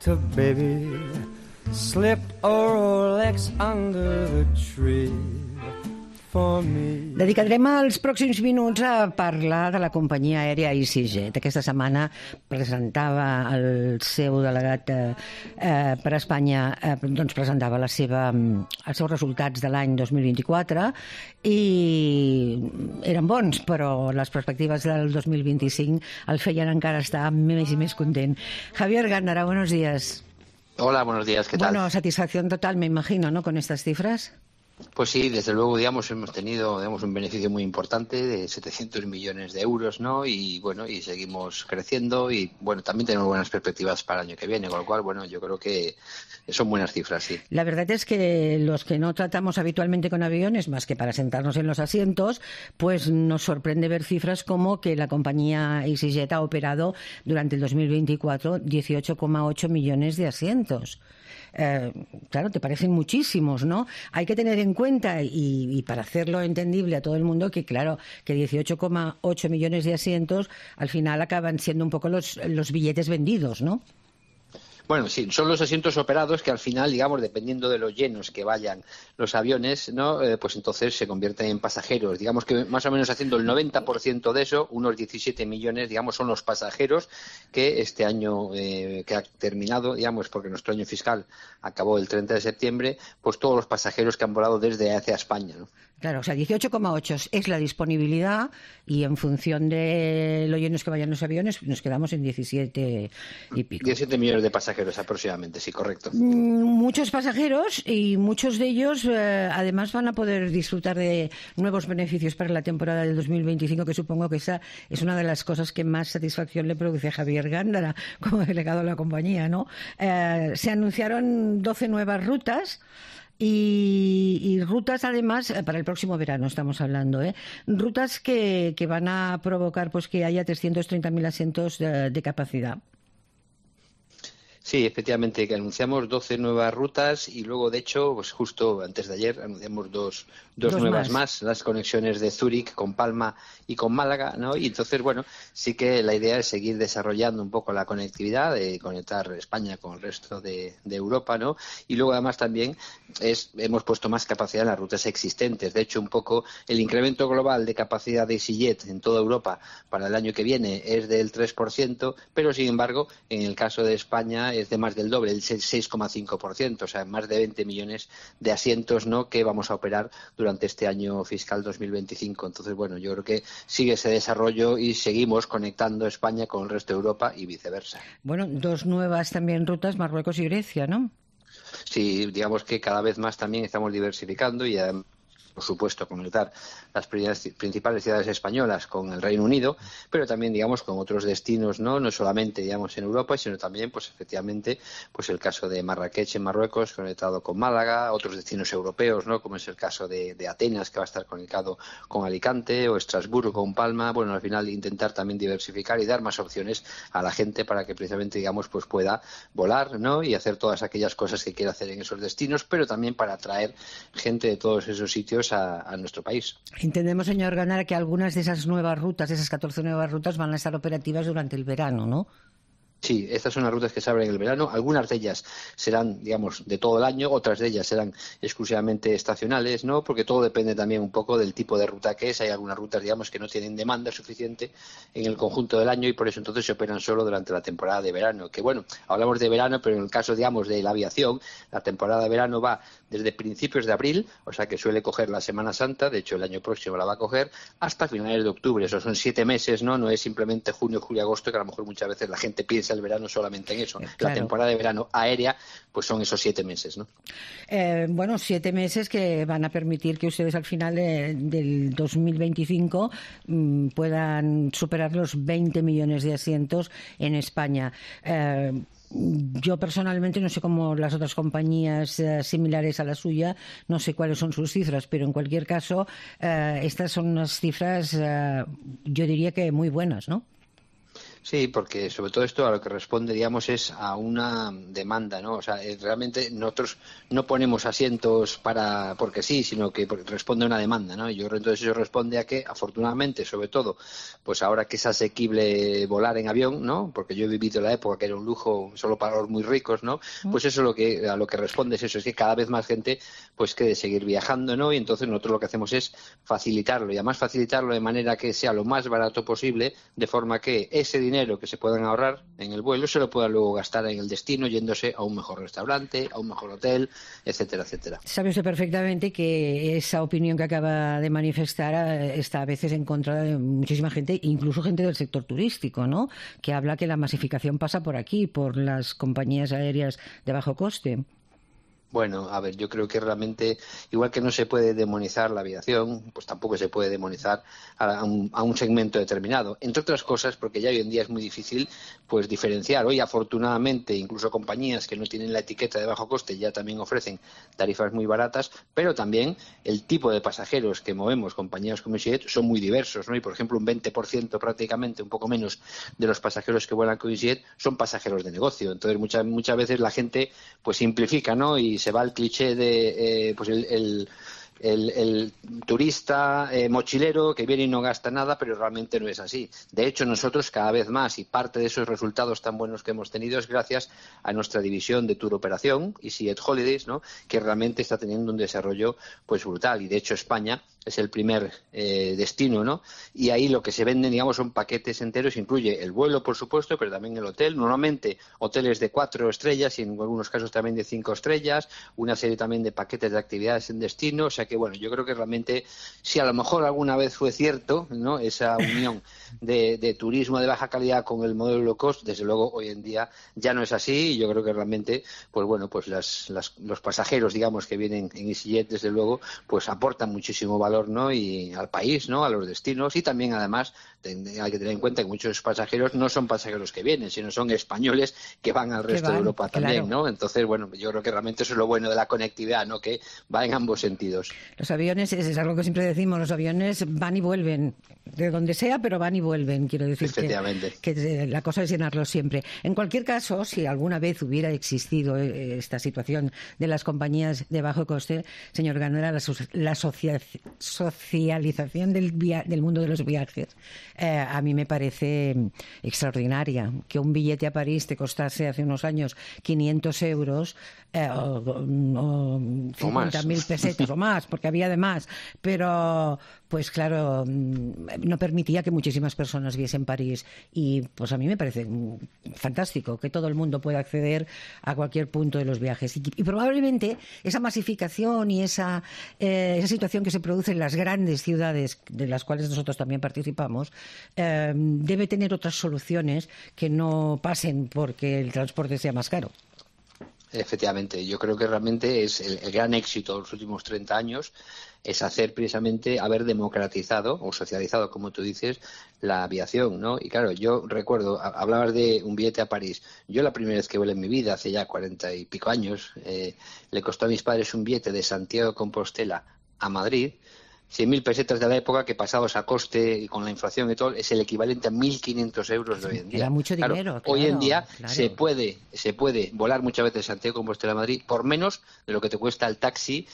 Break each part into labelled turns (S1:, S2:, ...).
S1: to baby, slipped a Rolex under the tree.
S2: Dedicarem els pròxims minuts a parlar de la companyia aèria EasyJet. Aquesta setmana presentava el seu delegat per Espanya, doncs presentava els seus resultats de l'any 2024 i eren bons, però les perspectives del 2025 el feien encara estar més i més content. Javier Gándara, buenos días.
S3: Hola, buenos días, ¿qué tal?
S2: Bueno, satisfacción total, me imagino, ¿no?, con estas cifras.
S3: Pues sí, desde luego, hemos tenido, un beneficio muy importante de 700 millones de euros, ¿no? Y bueno, y seguimos creciendo y bueno, también tenemos buenas perspectivas para el año que viene, con lo cual, bueno, yo creo que son buenas cifras, sí.
S2: La verdad es que los que no tratamos habitualmente con aviones, más que para sentarnos en los asientos, pues nos sorprende ver cifras como que la compañía EasyJet ha operado durante el 2024 18,8 millones de asientos. Claro, te parecen muchísimos, ¿no? Hay que tener en cuenta, y para hacerlo entendible a todo el mundo, que claro, que 18,8 millones de asientos al final acaban siendo un poco los billetes vendidos, ¿no?
S3: Bueno, sí, son los asientos operados que al final, digamos, dependiendo de lo llenos que vayan los aviones, ¿no? Pues entonces se convierten en pasajeros. Digamos que más o menos haciendo el 90% de eso, unos 17 millones, digamos, son los pasajeros que este año que ha terminado, digamos, porque nuestro año fiscal acabó el 30 de septiembre, pues todos los pasajeros que han volado desde hacia España, ¿no?
S2: Claro, o sea, 18,8 es la disponibilidad y en función de lo llenos que vayan los aviones nos quedamos en 17 y pico.
S3: 17 millones de pasajeros aproximadamente, sí, correcto.
S2: Muchos pasajeros y muchos de ellos además van a poder disfrutar de nuevos beneficios para la temporada del 2025, que supongo que esa es una de las cosas que más satisfacción le produce a Javier Gándara como delegado de la compañía, ¿no? Se anunciaron 12 nuevas rutas. Y rutas, además, para el próximo verano estamos hablando, rutas que van a provocar pues que haya 330.000 asientos de capacidad.
S3: Sí, efectivamente, que anunciamos 12 nuevas rutas y luego, de hecho, pues justo antes de ayer anunciamos dos nuevas más, las conexiones de Zúrich con Palma y con Málaga, ¿no? Y entonces, bueno, sí que la idea es seguir desarrollando un poco la conectividad, de conectar España con el resto de Europa, ¿no? Y luego, además, también hemos puesto más capacidad en las rutas existentes. De hecho, un poco el incremento global de capacidad de EasyJet en toda Europa para el año que viene es del 3%, pero, sin embargo, en el caso de España es de más del doble, el 6,5%, o sea, más de 20 millones de asientos, ¿no?, que vamos a operar durante este año fiscal 2025. Entonces, bueno, yo creo que sigue ese desarrollo y seguimos conectando España con el resto de Europa y viceversa.
S2: Bueno, dos nuevas también rutas, Marruecos y Grecia, ¿no?
S3: Sí, digamos que cada vez más también estamos diversificando y además, por supuesto, conectar las principales ciudades españolas con el Reino Unido, pero también, digamos, con otros destinos, no solamente, digamos, en Europa, sino también, pues efectivamente, pues el caso de Marrakech en Marruecos conectado con Málaga, otros destinos europeos, ¿no?, como es el caso de Atenas, que va a estar conectado con Alicante, o Estrasburgo con Palma. Bueno, al final intentar también diversificar y dar más opciones a la gente para que precisamente, digamos, pues pueda volar, ¿no?, y hacer todas aquellas cosas que quiera hacer en esos destinos, pero también para atraer gente de todos esos sitios a nuestro país.
S2: Entendemos, señor Gándara, que algunas de esas nuevas rutas, esas 14 nuevas rutas, van a estar operativas durante el verano, ¿no?
S3: Sí, estas son las rutas que se abren en el verano. Algunas de ellas serán, digamos, de todo el año, otras de ellas serán exclusivamente estacionales, ¿no? Porque todo depende también un poco del tipo de ruta que es. Hay algunas rutas, digamos, que no tienen demanda suficiente en el conjunto del año y por eso entonces se operan solo durante la temporada de verano. Que bueno, hablamos de verano, pero en el caso, digamos, de la aviación, la temporada de verano va desde principios de abril, o sea que suele coger la Semana Santa, de hecho el año próximo la va a coger, hasta finales de octubre. Eso son 7 meses, ¿no? No es simplemente junio, julio, agosto, que a lo mejor muchas veces la gente piensa el verano solamente en eso.
S2: Claro.
S3: La temporada de verano aérea, pues son esos 7 meses, ¿no?
S2: Bueno, 7 meses que van a permitir que ustedes al final del 2025 puedan superar los 20 millones de asientos en España. Yo personalmente no sé cómo las otras compañías similares a la suya, no sé cuáles son sus cifras, pero en cualquier caso estas son unas cifras, yo diría que muy buenas, ¿no?
S3: Sí, porque sobre todo esto a lo que responde, digamos, es a una demanda, ¿no? O sea, realmente nosotros no ponemos asientos porque sí, sino que responde a una demanda, ¿no? Y yo creo entonces eso responde a que, afortunadamente, sobre todo, pues ahora que es asequible volar en avión, ¿no? Porque yo he vivido la época que era un lujo solo para los muy ricos, ¿no? Pues eso a lo que responde es eso, es que cada vez más gente pues quiere seguir viajando, ¿no? Y entonces nosotros lo que hacemos es facilitarlo, y además facilitarlo de manera que sea lo más barato posible, de forma que ese dinero que se puedan ahorrar en el vuelo se lo puedan luego gastar en el destino, yéndose a un mejor restaurante, a un mejor hotel, etcétera, etcétera.
S2: Sabe usted perfectamente que esa opinión que acaba de manifestar está a veces en contra de muchísima gente, incluso gente del sector turístico, ¿no? Que habla que la masificación pasa por aquí, por las compañías aéreas de bajo coste.
S3: Bueno, a ver, yo creo que realmente, igual que no se puede demonizar la aviación, pues tampoco se puede demonizar a un segmento determinado. Entre otras cosas, porque ya hoy en día es muy difícil pues diferenciar. Hoy, afortunadamente, incluso compañías que no tienen la etiqueta de bajo coste ya también ofrecen tarifas muy baratas, pero también el tipo de pasajeros que movemos, compañías como EasyJet, son muy diversos, ¿no? Y, por ejemplo, un 20% prácticamente, un poco menos, de los pasajeros que vuelan con EasyJet son pasajeros de negocio. Entonces, muchas veces la gente pues simplifica, ¿no? Y se va al cliché de pues el turista mochilero que viene y no gasta nada, pero realmente no es así. De hecho, nosotros cada vez más, y parte de esos resultados tan buenos que hemos tenido es gracias a nuestra división de Tour Operación, EasyJet Holidays, ¿no? Que realmente está teniendo un desarrollo pues brutal. Y de hecho España es el primer destino, ¿no? Y ahí lo que se venden, digamos, son paquetes enteros, incluye el vuelo, por supuesto, pero también el hotel, normalmente hoteles de 4 estrellas y en algunos casos también de 5 estrellas, una serie también de paquetes de actividades en destino, o sea que, bueno, yo creo que realmente, si a lo mejor alguna vez fue cierto, ¿no? Esa unión de turismo de baja calidad con el modelo low cost, desde luego hoy en día ya no es así, y yo creo que realmente, pues bueno, pues los pasajeros, digamos, que vienen en EasyJet, desde luego, pues aportan muchísimo valor, ¿no? Y al país, ¿no? A los destinos, y también además hay que tener en cuenta que muchos pasajeros no son pasajeros que vienen, sino son españoles que van al resto de Europa también,
S2: claro.
S3: ¿no? Entonces, bueno, yo creo que realmente eso es lo bueno de la conectividad, ¿no? Que va en ambos sentidos.
S2: Los aviones, es algo que siempre decimos, los aviones van y vuelven, de donde sea, pero van y vuelven, quiero decir que la cosa es llenarlos siempre. En cualquier caso, si alguna vez hubiera existido esta situación de las compañías de bajo coste, señor Gandara, la socialización del mundo de los viajes a mí me parece extraordinaria. Que un billete a París te costase hace unos años 500 euros o 50.000 pesetas o más, porque había de más, pero pues claro, no permitía que muchísimas personas viesen París, y pues a mí me parece fantástico que todo el mundo pueda acceder a cualquier punto de los viajes, y probablemente esa masificación y esa situación que se produce en las grandes ciudades, de las cuales nosotros también participamos, debe tener otras soluciones que no pasen porque el transporte sea más caro.
S3: Efectivamente, yo creo que realmente es el gran éxito de los últimos 30 años es haber democratizado o socializado, como tú dices, la aviación, ¿no? Y claro, yo recuerdo, hablabas de un billete a París. Yo la primera vez que volé en mi vida, hace ya 40 y pico años, le costó a mis padres un billete de Santiago de Compostela a Madrid, 100.000 pesetas de la época, que pasados a coste y con la inflación y todo, es el equivalente a 1.500 euros de hoy en día.
S2: Era mucho dinero, claro,
S3: hoy en día
S2: claro.
S3: se puede volar muchas veces de Santiago de Compostela a Madrid por menos de lo que te cuesta el taxi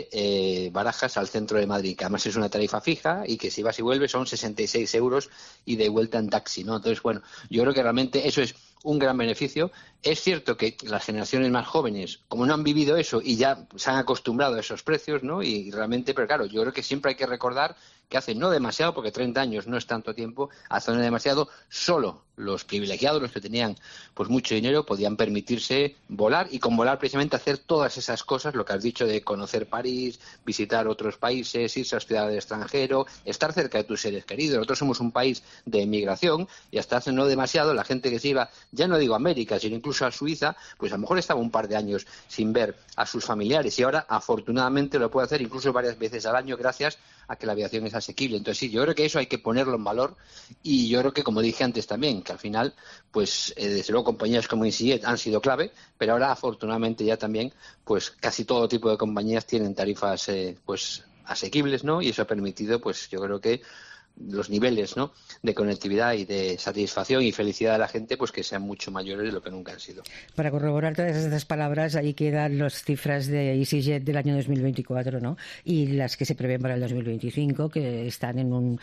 S3: de Barajas al centro de Madrid, que además es una tarifa fija y que si vas y vuelves son 66 euros y de vuelta en taxi, ¿no? Entonces, bueno, yo creo que realmente eso es un gran beneficio. Es cierto que las generaciones más jóvenes, como no han vivido eso y ya se han acostumbrado a esos precios, ¿no? Y realmente, pero claro, yo creo que siempre hay que recordar que hace no demasiado, porque 30 años no es tanto tiempo, hace no demasiado, solo los privilegiados, los que tenían pues mucho dinero, podían permitirse volar, y con volar precisamente hacer todas esas cosas, lo que has dicho de conocer París, visitar otros países, irse a estudiar al extranjero, estar cerca de tus seres queridos. Nosotros somos un país de emigración, y hasta hace no demasiado la gente que se iba, ya no digo a América, sino incluso a Suiza, pues a lo mejor estaba un par de años sin ver a sus familiares, y ahora afortunadamente lo puede hacer incluso varias veces al año gracias a que la aviación es asequible. Entonces sí, yo creo que eso hay que ponerlo en valor, y yo creo que, como dije antes también, que al final, pues desde luego compañías como EasyJet han sido clave, pero ahora afortunadamente ya también, pues casi todo tipo de compañías tienen tarifas pues asequibles, ¿no? Y eso ha permitido, pues yo creo que los niveles, ¿no?, de conectividad y de satisfacción y felicidad de la gente, pues que sean mucho mayores de lo que nunca han sido.
S2: Para corroborar todas estas palabras, ahí quedan las cifras de EasyJet del año 2024, ¿no?, y las que se prevén para el 2025, que están en un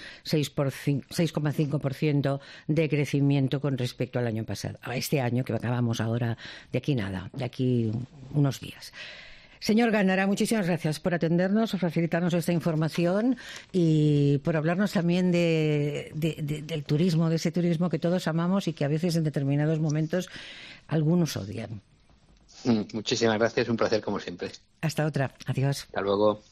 S2: 6,5% de crecimiento con respecto al año pasado, a este año que acabamos ahora, de aquí unos días. Señor Gándara, muchísimas gracias por atendernos, por facilitarnos esta información y por hablarnos también del turismo, de ese turismo que todos amamos y que a veces en determinados momentos algunos odian.
S3: Muchísimas gracias, un placer como siempre.
S2: Hasta otra. Adiós.
S3: Hasta luego.